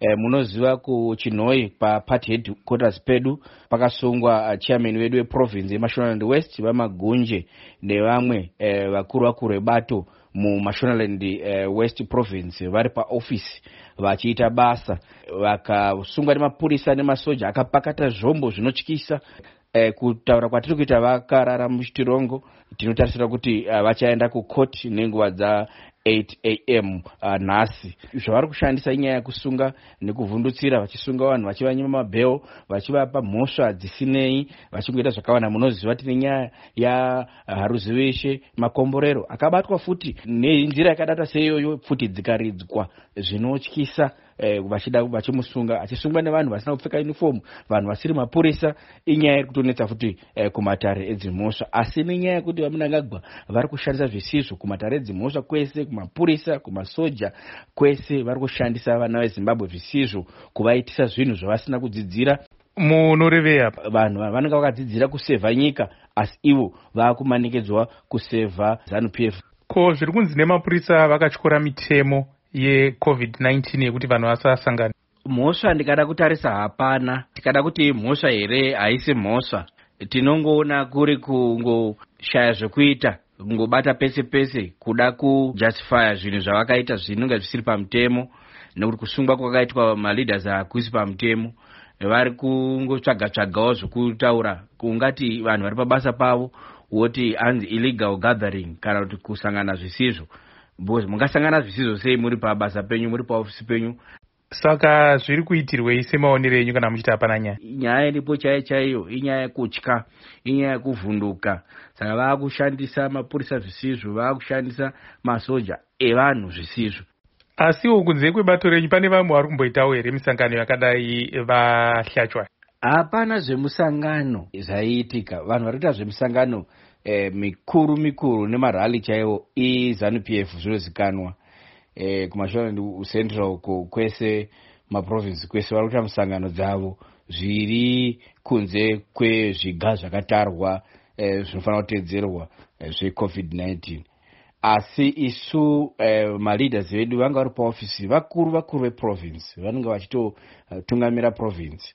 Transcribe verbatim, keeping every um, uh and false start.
E, munoziva kuChinhoyi paparty headquarters pedu pakasungwa uh, chairman wedu weprovince yeMashonaland West vamagunje nevamwe e, vakuru vakuru vebato muMashonaland e, West province vari paofisi vachiita basa, vakasungwa nemapurisa nemasoja akapakata zvombo zvinotyisa. E, kutaura kwatiri kuita vakarara muchitirongo, tinotarisira kuti uh, vachaenda kukoti nenguva dza eight a m uh, nhasi. Zvavari kushandisa inyaya yekusunga nekuvhundutsira, vachisunga vanhu vachivanyima mabheo, vachivapa mhosva dzisinei, vachingoita zvakawanda. Munoziva tine nyaya yaHaruzi Veshe Makomborero akabatwa futi nenzira yakadata seiyoyo, futi dzikaridzwa zvinotyisa. Eh, vachida vachimusunga, achisungwa nevanhu vasina kupfeka uniform, vanhu vasiri mapurisa. Inyaya iri kutonetsa futi eh, kumatare edzimhosva, asi nenyaya yekuti vamunangagwa vari kushandisa zvisizvo kumatare edzimhosva kwese, kumapurisa, kumasoja kwese, vari kushandisa vana veZimbabwe zvisizvo, kuvaitisa zvinhu zvavasina kudzidzira. Munorevei apa? Vanhu vanenge vakadzidzira kusevha nyika, asi ivo vakumanikedzwa kusevha ZANU P F. Ko zviri kunzi nemapurisa vakatyora mitemo yecovid nineteen yekuti vanhu vasasangana? Mhosva ndikada kutarisa hapana. Tikada kuti mhosva here haisi mhosva, tinongoona kuri kungoshaya zvekuita, kungobata pese pese, kuda kujustifya zvinhu zvavakaita zvinonga zvisiri pamutemo, nekuti kusungwa kwakaitwa maleaders hakusi pamutemo. Vari kungotsvaga tsvagawo zvokutaura kungati vanhu vari pabasa pavo, woti anzi illegal gathering kana kuti kusangana zvisizvo. Bozi mungasangana zvisizvo sei muri pabasa penyu, muri paofisi penyu? Saka zviri kuitirwei semaonero enyu kana muchiti hapana nyaya? Nyaya iripo chaiyo chaiyo, inyaya yekutya, inyaya yekuvhunduka. Saka vakushandisa mapurisa zvisizvo, vakushandisa masoja evanhu zvisizvo. Asiwo kunze kwebato renyu pane vamwe vari kumboitawo here misangano yakadai vahlatshwa? Hapana zvemusangano zvaiitika. Vanhu vari kuita zvemusangano eh, mikuru mikuru nemarali chaiwo iZANU P F zvinozikanwa. Eh, kuMashonaland Central kwese maprovince kwese vari kuita musangano dzavo zviri kunze kwezviga zvakatarwa eh, zvinofanira kutedzerwa eh, zvecovid nineteen. Asi isu eh, maleaders vedu vanga vari paofisi, vakuru vakuru veprovince vanenge vachitotungamira uh, province.